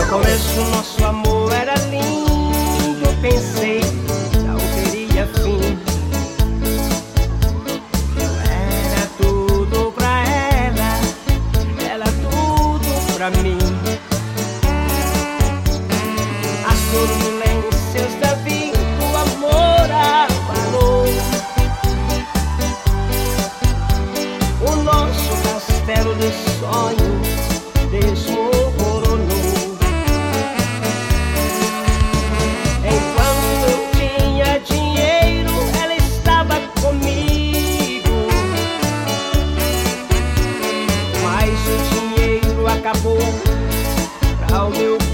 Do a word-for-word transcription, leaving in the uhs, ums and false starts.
começo nosso amor era lindo, pensei, não queria fim. Eu era tudo pra ela, ela tudo pra mim. As turbulências da vida, o amor abalou o nosso castelo de sonho, desmoronou. Enquanto eu tinha dinheiro, ela estava comigo, mas o dinheiro acabou pra o meu